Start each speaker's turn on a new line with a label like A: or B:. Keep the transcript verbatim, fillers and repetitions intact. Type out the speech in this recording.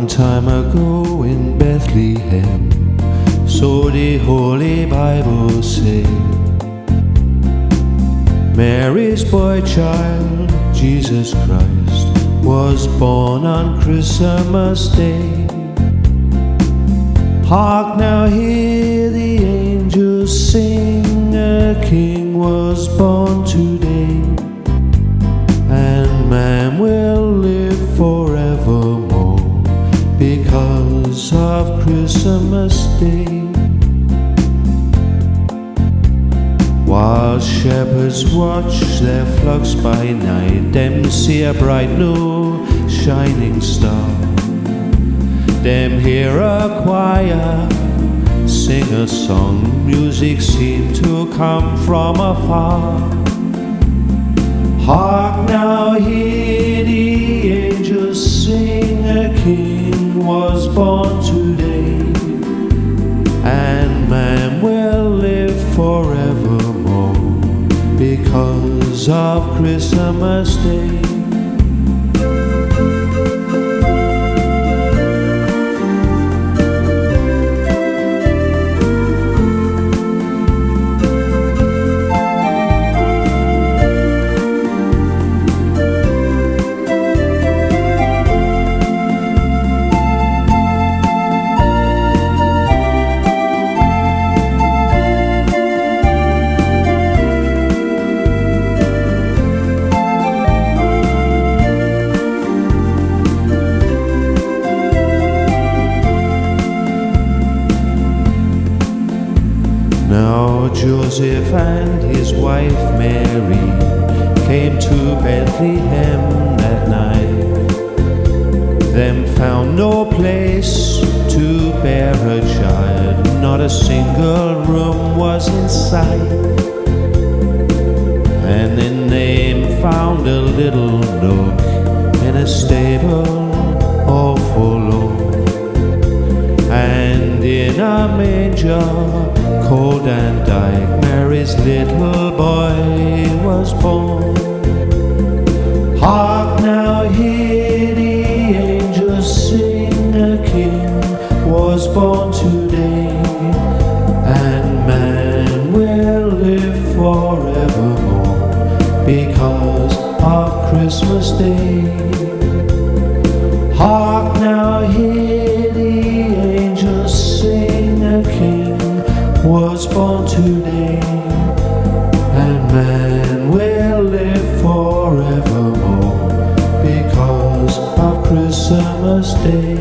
A: Long time ago in Bethlehem, so the Holy Bible say, Mary's boy child, Jesus Christ, was born on Christmas Day. Hark now, hear the angels sing, a king was born today, and man will live forevermore because of Christmas Day. While shepherds watch their flocks by night, them see a bright new shining star. Them hear a choir sing a song, music seemed to come from afar. Hark now, hear the angels sing, a king was born today, and man will live forevermore because of Christmas Day. Now Joseph and his wife Mary came to Bethlehem that night. Them found no place to bear a child, not a single room was in sight. And then they found a little nook in a stable all forlorn, and in a manger cold and dark, Mary's little boy was born. Hark now, hear the angels sing, a king was born today, and man will live forevermore because of Christmas Day. Hark now, hear the angels sing, a king was born today, and man will live forevermore because of Christmas Day.